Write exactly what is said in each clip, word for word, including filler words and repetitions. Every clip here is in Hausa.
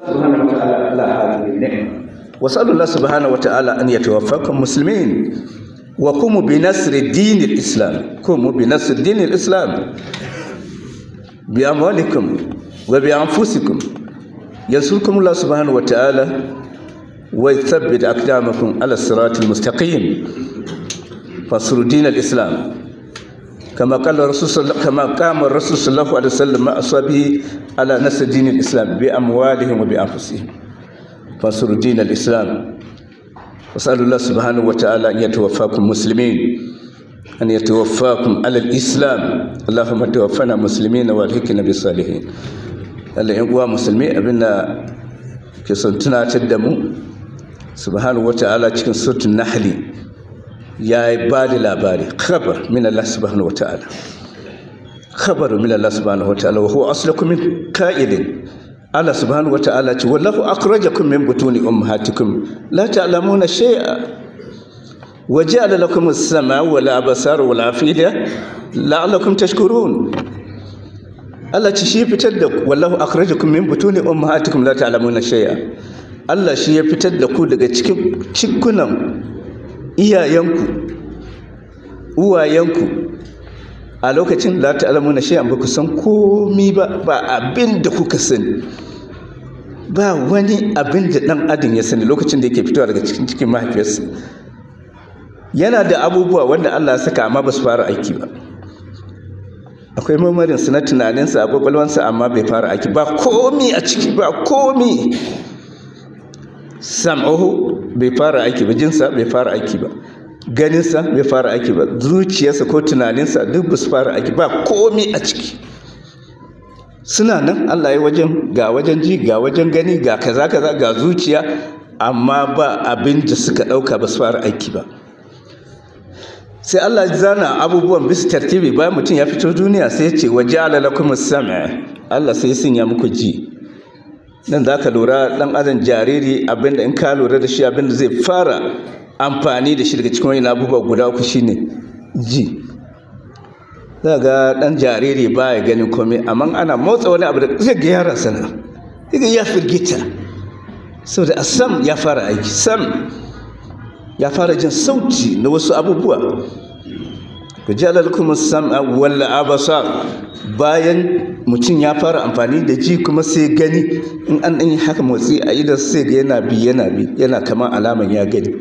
سبحانه وتعالى على هذه النعمة. واسأل الله سبحانه وتعالى أن يتوفاكم مسلمين وقوموا بنصر دين الإسلام. قوموا بنصر دين الإسلام بأموالكم وبأنفسكم. ينصركم الله سبحانه وتعالى ويثبت أقدامكم على الصراط المستقيم. فانصروا دين الإسلام كما قال الرسول كما قام الرسول صلى الله عليه وسلم مع أصحابه على نصر دين الإسلام بأموالهم وبأنفسهم. فانصروا دين الإسلام. واسأل الله سبحانه وتعالى أن يتوفاكم مسلمين، أن يتوفاكم على الإسلام. اللهم توفنا مسلمين والحقنا بالصالحين. Allah ‘yan uwa musulmi abinda ke son tunatar da mu subhanahu wa ta'ala cikin suratul nahli ya yi ba da labari khabar min Allah subhanahu wa ta'ala, khabar min Allah subhanahu wa ta'ala wa huwa aslakum min qa'ilin. Allah subhanahu wa ta'ala ce wallahu akhrajakum min butuni ummahatikum la ta'lamuna shay'a wa ja'ala lakum as-sam'a wal absara wal afida la'allakum tashkurun. Allah ci shi fitar da wallahu akhrajakum min butuni ummahatikum la ta'lamuna shay'a. Allah shi ya fitar da ku daga cikin cikunan iyayenku uwayenku a lokacin la ta'lamuna shay'an ba ku san komai ba, ba abin da kuka sani, ba wani abin da dan adam ya sani lokacin da yake fitowa daga cikin cikin mahaifiyarsa. Yana da abubuwa wanda Allah ya saka amma ba su fara aiki ba. Akwai mamarinsu na tunaninsa a kwakwalwansa amma bai fara aiki ba, komi a ciki ba komi. Sam'uhu bai fara aiki ba, jinsa bai fara aiki ba, ganinsa bai fara aiki ba, zuciyarsa ko tunaninsa duk ba su fara aiki ba, komi a ciki. Suna nan Allah ya wajen ga wajen ji ga wajen gani ga kaza kaza ga zuciya, amma ba abin da suka ɗauka ba su fara aiki ba. Sai Allah ya zana abubuwan bisa tartibi bayan mutum ya fito duniya sai ya ce wa ja'ala lakum as-sam'a. Allah sai ya sanya muku ji. Nan zaka lura dan adam jariri abinda in ka lura da shi abinda zai fara amfani da shi daga cikin wani abubuwa guda uku shine ji. Daga dan jariri baya ganin komai amma ana motsa wani abu da zai ga yaran sana. Daga ya firgita. Saboda asam ya fara aiki. Sam ya fara jin sauti na wasu abubuwa. Ku ja'ala lakum as-sam'a wal absar. Bayan mutum ya fara amfani da ji kuma sai gani, in an dan yi haka motsi a idan sai ga yana bi yana bi yana kamar alaman ya gani.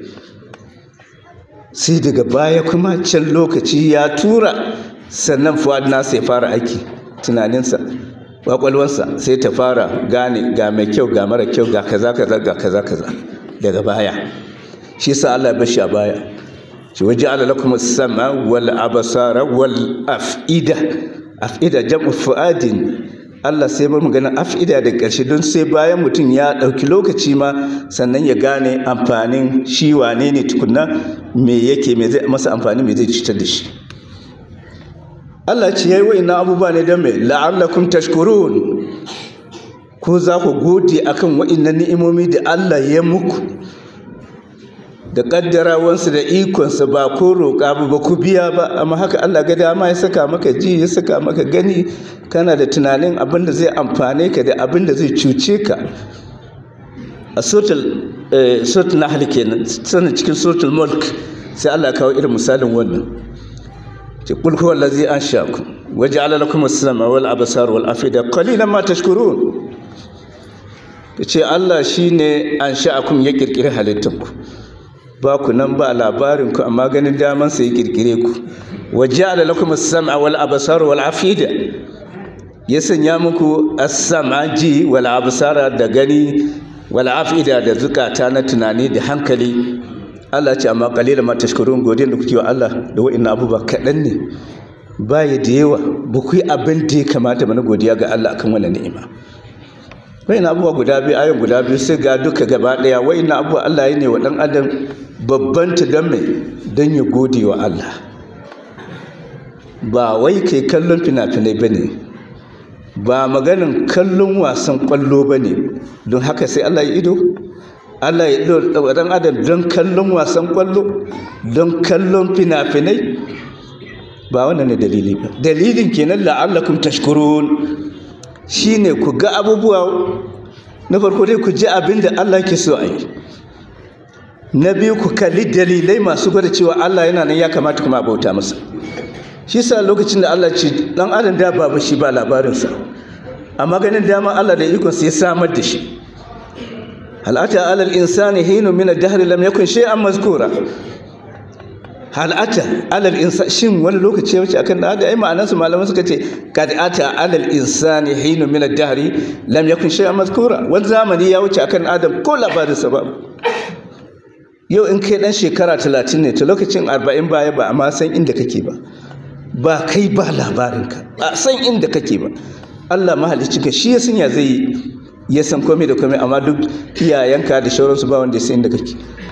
Sai daga baya kuma can lokaci ya tura sannan fuad nasa ya fara aiki, tunaninsa kwakwalwansa sai ta fara gane ga mai kyau ga mara kyau ga kaza kaza ga kaza kaza daga baya. Shi yasa Allah ya bashi a baya shi waja'ala lakum as-sam'a wal absara wal af'ida. Af'ida jam'u fu'adin. Allah sai bar magana af'ida da ƙarshe don sai bayan mutum ya ɗauki lokaci ma sannan ya gane amfanin shi wane ne tukunna, me yake me zai masa amfani me zai cutar da shi. Allah ce yayi wa'innan abubuwa ne don me la'allakum tashkurun, ko za ku gode akan wa'innan ni'imomi da Allah ya muku da kaddarawansu da ikonsa, ba ko roƙa ba ba ku biya ba, amma haka Allah ga dama ya saka maka ji ya saka maka gani, kana da tunanin abin da zai amfane ka da abin da zai cuce ka. A suratul suratul nahl kenan, sanin cikin suratul mulk sai Allah kawo irin misalin wannan. Ce qul huwa allazi ansha'akum wa ja'ala lakum as-sam'a wal absara wal afida qalilan ma tashkurun. Ce Allah shine ansha'akum ya kirkire halittanku, ba ku nan ba labarin ku amma ganin daman sai kirkire ku. Waja'ala lakum as-sam'a wal absara wal afida, ya sanya muku as-sam'a ji wal absara da gani wal afida da zukata na tunani da hankali. Allah ce amma qalilan ma tashkurun, godin da kuke wa Allah da wa'inna abubuwa kadan ne, baya da yawa, ba ku yi abin da ya kamata ba na godiya ga Allah akan wannan ni'ima. Wa'inna abubuwa guda biyu ayon guda biyu sai ga duka gaba daya wa'inna abubuwa Allah ya ne wa dan adam babban ta don mai don ya gode wa Allah. Ba wai kai kallon fina-finai ba ne, ba maganin kallon wasan kwallo ba ne, don haka sai Allah ya ido Allah ya ido dan adam don kallon wasan kwallo, don kallon fina-finai, ba wannan ne dalili ba. Dalilin kenan la'allakum tashkurun shine ku ga abubuwa na farko dai ku ji abin da Allah ke so a yi, na biyu ku kalli dalilai masu gwada cewa Allah yana nan ya kamata kuma a bauta masa. Shi sa lokacin da Allah ce dan adam da babu shi ba labarinsa, amma ganin dama Allah da ikonsa ya samar da shi. hal ata alal insani hinu min ad-dahr lam yakun shay'an mazkura. hal ata alal insani, shin wani lokaci ya wuce akan da ai ma'anarsu malaman suka ce kad ata alal insani hinu min ad-dahr lam yakun shay'an mazkura. wani zamani ya wuce akan adam ko labarinsa ba. yau in kai dan shekara talatin ne, to lokacin arba'in baya ba amma san inda kake ba, ba kai ba labarinka, a san inda kake ba. Allah mahalicci ka shi ya san ya zai ya san komai da komai, amma duk iyayenka da shauransu ba wanda ya san inda kake.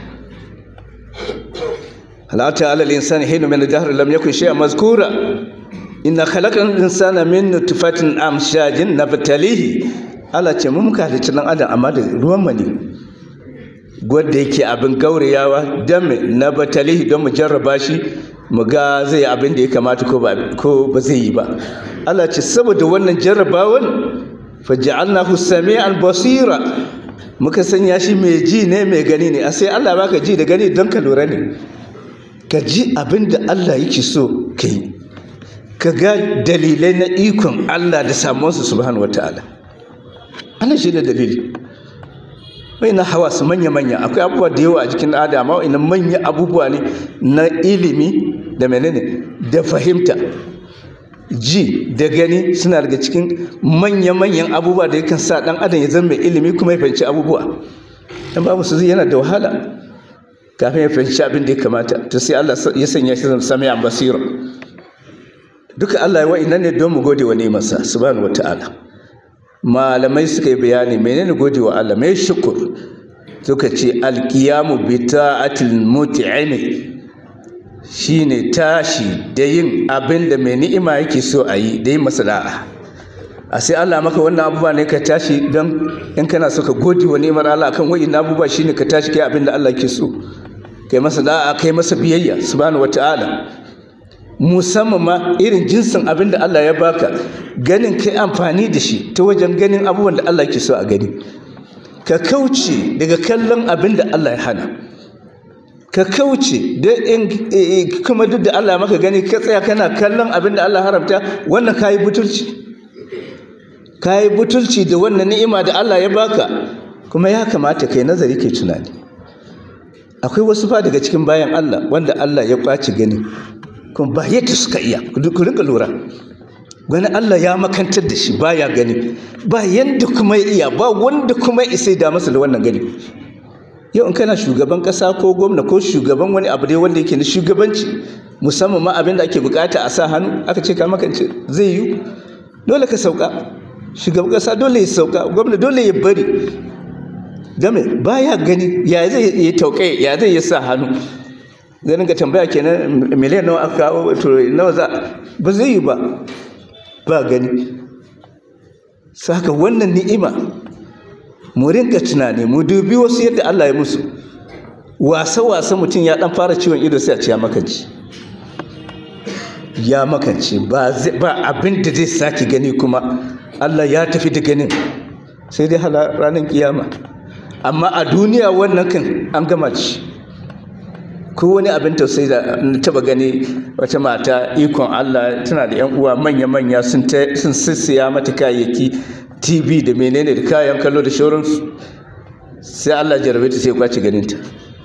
halata alal insani hinu min ad-dahr lam yakun shay'an mazkura. inna khalaqal insana min nutfatin amshajin nabtalihi. Allah ce mu muka halicci dan adam amma da ruwan mani gwada yake abin gaurayawa don na batalihi, don mu jarraba shi mu ga zai abin da ya kamata ko ba zai yi ba. Allah ce saboda wannan jarrabawan faj'alnahu sami'an basira, muka sanya shi mai ji ne mai gani ne. a sai Allah baka ji da gani don ka lura ne, ka ji abin da Allah yake so ka yi, ka ga dalilai na ikon Allah da samuwarsa subhanahu wataala. Allah shi da dalili. wai na hawa su manya-manya, akwai abubuwa da yawa a jikin adam, amma ina manya abubuwa ne na ilimi da menene da fahimta. ji da gani suna daga cikin manya-manyan abubuwa da yakan sa dan adam ya zama mai ilimi kuma ya fahimci abubuwa. dan babu su yana da wahala kafin ya fahimci abin da ya kamata, to sai Allah ya sanya shi zama sami'an basira. duka Allah ya wa'innan ne don mu gode wa ni'imarsa subhanahu wataala. malamai suka yi bayani menene gode wa Allah, mai shukur, suka ce alkiyamu bi ta'atil mut'imi, shine tashi da yin abin da mai ni'ima yake so a yi, da yin masa da'a. a sai Allah maka wannan abubuwa ne ka tashi don in kana so ka gode wa ni'imar Allah kan wa'innan abubuwa, shine ka tashi kai abin da Allah yake so, kai masa da'a, kai masa biyayya subhanahu wataala. musamman ma irin jinsin abin da Allah ya baka, ganin kai amfani da shi ta wajen ganin abubuwan da Allah ke so a gani, ka kauce daga kallon abin da Allah ya hana, ka kauce da in kuma duk da Allah maka gani ka tsaya kana kallon abin da Allah haramta, wannan kayi butulci, kayi butulci da wannan ni'ima da Allah ya baka. kuma ya kamata kai nazari kai tunani. akwai wasu fa daga cikin bayan Allah wanda Allah ya kwaci gani, kuma ba yadda suka iya, ku rinka lura, gani Allah ya makantar da shi baya gani, ba yadda kuma ya iya, ba wanda kuma ya isa da masa da wannan gani. yau in kana shugaban kasa ko gwamna ko shugaban wani abu dai wanda yake na shugabanci, musamman ma abin da ake bukata a sa hannu, aka ce ka makance, zai yi dole ka sauka. shugaban kasa dole ya sauka, gwamna dole ya bari, game baya gani, ya zai yi taukai, ya zai yi sa hannu. zai ga tambaya kenan miliyan nawa aka kawo, to nawa za, ba zai yi ba, ba gani. saka wannan ni'ima mu rinka tunani, mu dubi wasu yadda Allah ya musu. wasa-wasa mutum ya dan fara ciwon ido sai a ce ya makanci, ya makanci, ba abin da zai sake gani, kuma Allah ya tafi da ganin sai dai ranar kiyama. amma a duniya wannan kan an gama ci. ko wani abin tausayi da taba gani, wata mata ikon Allah tana da yan uwa manya-manya sun sun sissiya mata kayayyaki, TV da menene da kayan kallo da shauransu, sai Allah jarabe ta sai kwaci ganinta.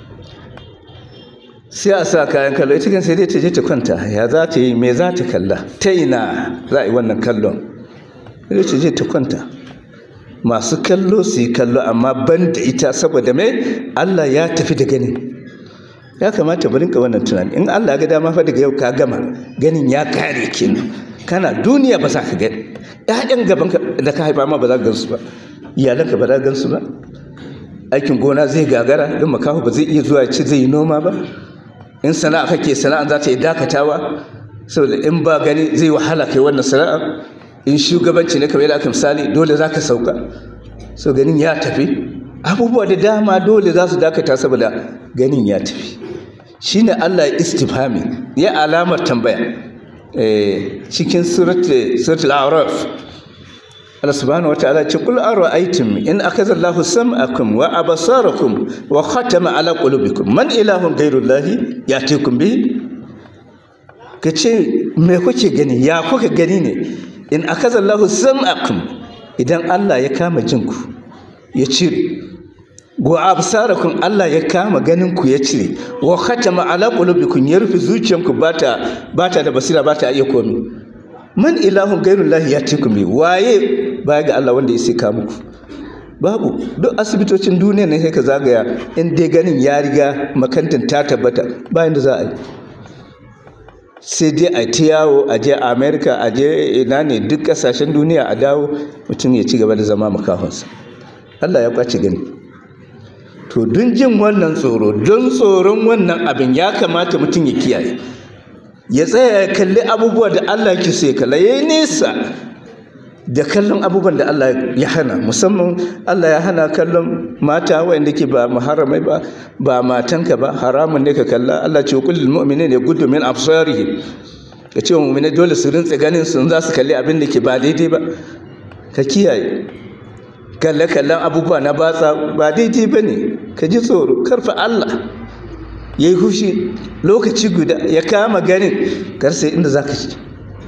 sai a sa kayan kallo, ita kan sai dai ta je ta kwanta, ya za ta yi, me za ta kalla, ta ina za a yi wannan kallon, sai ta je ta kwanta. masu kallo su yi kallo, amma ban da ita, saboda mai Allah ya tafi da ganin. ya kamata mu rinka wannan tunani. in Allah ga dama fa daga yau ka gama ganin, ya kare kenan, kana duniya ba za ka gani, ƴaƴan gaban da ka haifa ma ba za ka gansu ba, iyalanka ba za ka gansu ba, aikin gona zai gagara, in makaho ba zai iya zuwa ci zai yi noma ba, in sana'a kake sana'a za ta yi dakatawa, saboda in ba gani zai wahala kai wannan sana'a. in shugabanci ne kamar yadda aka misali, dole za ka sauka, so ganin ya tafi. abubuwa da dama dole za su dakata saboda ganin ya tafi. shine Allah ya istifhami, ya alamar tambaya cikin suratul a'raf, Allah subhanahu wataala ce kul ara'aytum in akaza Allahu sam'akum wa absarakum wa khatama ala qulubikum man ilahun ghayrullahi yatikum bihi. Kace me kuke gani, ya kuka gani ne in akaza Allahu sam'akum, idan Allah ya kama jinku ya cire, wa absarakum Allah ya kama ganin ku ya cire, wa khatama ala qulubikum ya rufe zuciyanku bata bata da basira bata iya komai. Man ilahun ghayrullahi yatikum bihi, waye baya ga Allah wanda ya saka muku? Babu. Duk asibitocin duniya ne sai ka zagaya, in dai ganin ya riga makantin ta tabbata bayan da za a yi, sai dai a ta yawo a je America a je ina ne duk kasashen duniya a dawo mutum ya ci gaba da zama makahonsa. Allah ya kwace gani. To don jin wannan tsoro, don tsoron wannan abin ya kamata mutum ya kiyaye, ya tsaya ya kalli abubuwa da Allah ke so ya kalla, yayi nesa da kallon abubuwan da Allah ya hana. Musamman Allah ya hana kallon mata wanda ke ba muharramai ba, ba matanka ba, haramun ne ka kalla. Allah ce kullul mu'minina yaghuddu min absarihim, ka ce wa mu'mini dole su rintsa ganin su za su kalli abin da ke ba daidai ba. Ka kiyaye kalle kallon abubuwa na batsa ba daidai ba ne. Ka ji tsoro, karfa Allah ya yi hushi lokaci guda ya kama ganin karsa inda za ka ci.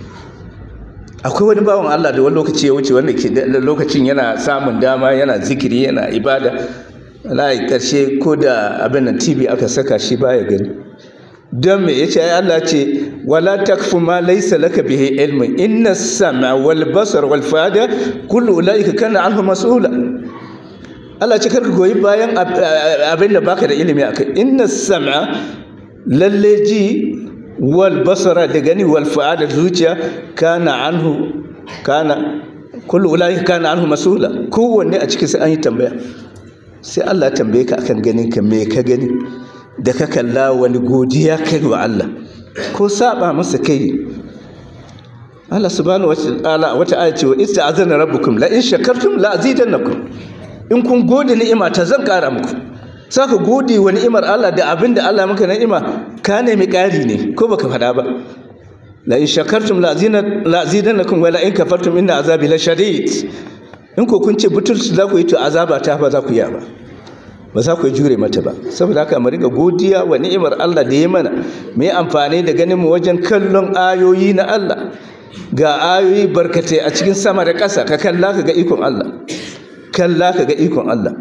Akwai wani bawan Allah da wani lokaci ya wuce wanda ke lokacin yana samun dama, yana zikiri, yana ibada, layi karshe ko da abin nan T V aka saka shi baya gani. Don me yace ai Allah ce wala takfu ma laysa laka bihi ilmun inna as-sam'a wal basar wal fuada kullu ulaika kana anhu mas'ula. Allah ce karka goyi bayan abin da baka da ilimi akai. Inna as-sam'a lalle ji wal basara da gani wal fuada zuciya kana anhu kana kullu ulaika kana anhu mas'ula. Kowanne a cikin sai an yi tambaya. Sai Allah ya tambaye ka akan ganin ka, me ka gani da ka kalla, wani godiya kai wa Allah ko saba masa kai. Allah subhanahu wa ta'ala wata aya ce wa ista'azana rabbukum la in shakartum la azidannakum, in kun gode ni'ima ta zan kara muku. Saka gode wa ni'imar Allah da abinda Allah maka ni'ima ka nemi kari ne ko baka fada ba. La in shakartum la azidannakum wa la in kafartum inna azabi la shadid. In ko kun ce butulci za ku yi to azaba ta ba za ku yi ba, ba za ku jure mata ba. Saboda haka mu riga godiya wa ni'imar Allah da ya mana, mu yi amfani da ganin mu wajen kallon ayoyi na Allah. Ga ayoyi barkatai a cikin sama da ƙasa, ka kalla ka ga ikon Allah, kalla ka ga ikon Allah,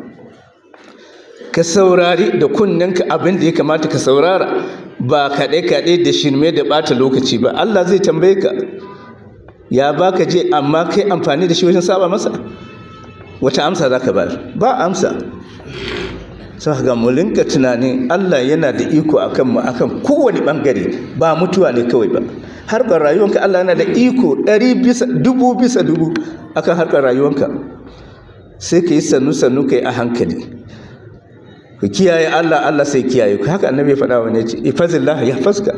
ka saurari da kunnenka abin da ya kamata ka saurara, ba kaɗe-kaɗe da shirme da ɓata lokaci ba. Allah zai tambaye ka, ya baka je amma kai amfani da shi wajen saba masa, wata amsa za ka ba? Ba amsa. Sai ga mu rinka tunanin Allah yana da iko akan mu akan kowane bangare, ba mutuwa ne kawai ba, harkar rayuwanka Allah yana da iko ɗari bisa dubu bisa dubu akan harkar rayuwanka. Sai ka yi sannu sannu kai a hankali, ku kiyaye Allah, Allah sai kiyaye ku. Haka annabi ya faɗa wa ne ce ifazillah yahfazka,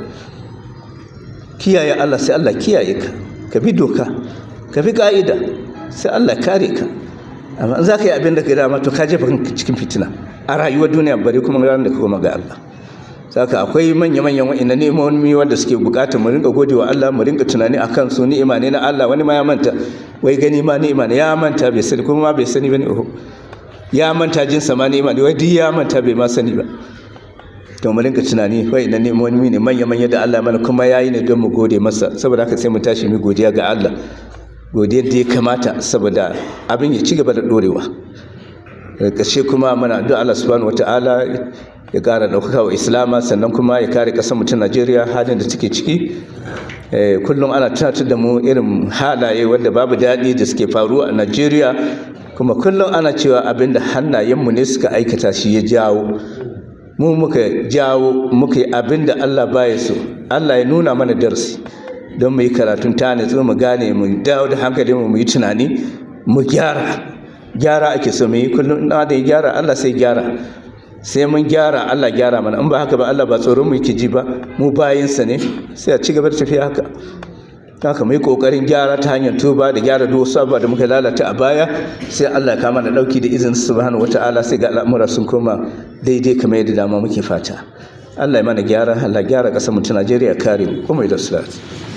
kiyaye Allah sai Allah kiyaye ka. Ka bi doka, ka bi ka'ida, sai Allah kare ka. Amma in za ka yi abin da ka dama to ka jefa cikin fitina a rayuwar duniya, bare kuma ranar da ka koma ga Allah. Saka akwai manya-manyan wa'inda ni'imomi wanda suke bukatar mu rinka gode wa Allah, mu rinka tunani akan su. Ni'ima ne na Allah. Wani ma ya manta, wai gani ma ni'ima ne, ya manta bai sani, kuma ma bai sani bane. Oho, ya manta jinsa ma ni'ima ne, wai duk ya manta bai ma sani ba. To mu rinka tunani wa'inda ni'imomi ne manya-manya da Allah mana, kuma yayi ne don mu gode masa. Saboda haka sai mu tashi mu godiya ga Allah, godiyar da ya kamata, saboda abin ya ci gaba da dorewa. Ƙarshe kuma muna addu'a Allah subhanahu wataala ya ƙara ɗaukaka wa Islama, sannan kuma ya kare ƙasar mu ta Najeriya halin da take ciki. Kullum ana tunatar da mu irin halaye wanda babu daɗi da suke faruwa a Najeriya, kuma kullum ana cewa abinda hannayenmu ne suka aikata shi ya jawo. Mu muka jawo muka yi abinda Allah baya so. Allah ya nuna mana darasi don mu yi karatun ta ne, mu gane, mu dawo da hankalinmu, mu yi tunani, mu gyara. Gyara ake so mu yi kullum. Na da gyara Allah sai gyara, sai mun gyara Allah gyara mana. In ba haka ba Allah ba tsoron mu yake ji ba, mu bayinsa ne, sai a ci gaba da tafiya haka. Haka mu yi kokarin gyara ta hanyar tuba da gyara duk wasu abubuwa da muka lalata a baya, sai Allah ya kama da dauki da izinin subhanahu wataala, sai ga al'amura sun koma daidai kamar yadda dama muke fata. Allah ya mana gyara, Allah gyara kasar mu ta Najeriya, kare mu kuma da salati.